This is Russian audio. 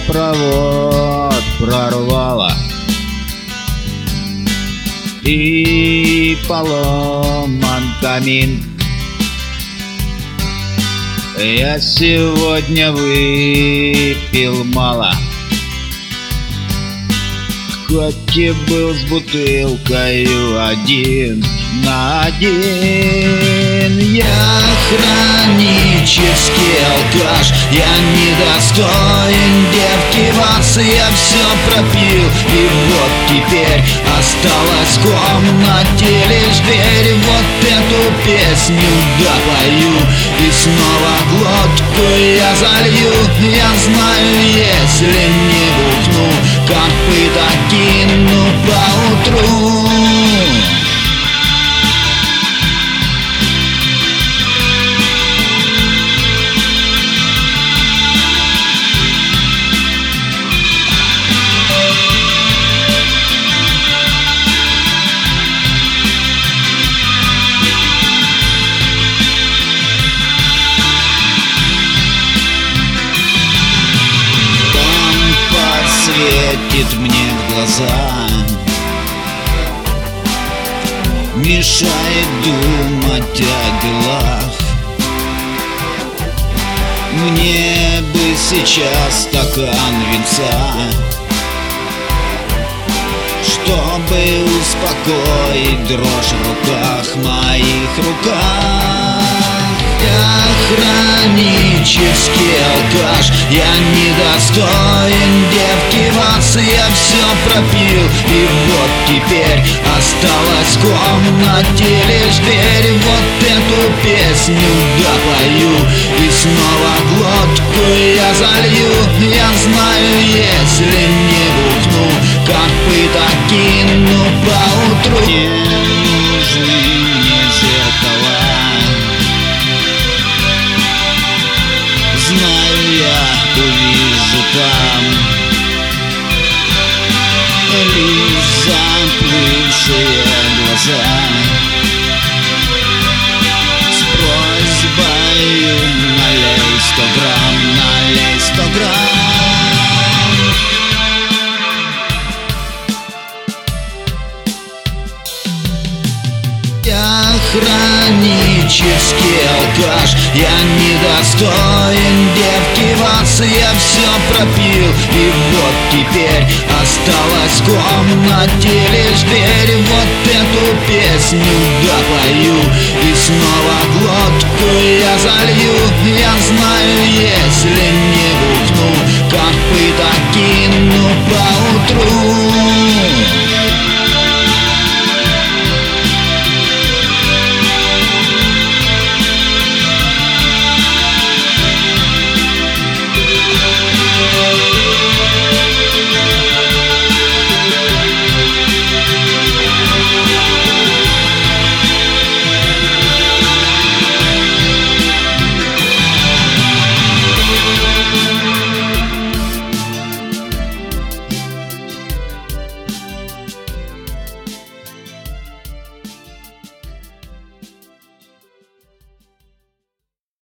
провод прорвало, и поломан камин. Я сегодня выпил мало, в коке был с бутылкою один на один. Я хронический алкаш, я недостоин девки вас, я все пропил, и вот теперь осталась в комнате лишь дверь. Вот эту песню допою, и снова глотку я залью. Я знаю, если не бухну, копыта кину поутру. Светит мне в глаза, мешает думать о делах. Мне бы сейчас стакан винца, чтобы успокоить дрожь в руках, моих руках. Я хронический алкаш, я недостоин девки вас, я все пропил, и вот теперь осталась в комнате лишь дверь. Вот эту песню допою, и снова глотку я залью. Я знаю, если не бухну, копыта кину поутру. Не нужны мне зеркала, знаю, я увижу там лишь заплывшие глаза с просьбой: налей 100 грамм, налей 100 грамм. Я хронический алкаш, я недостоин девки вас, я все пропил, и вот теперь осталась в комнате лишь дверь. Вот эту песню допою, и снова глотку я залью. Я знаю, если не бухну, копыта кину по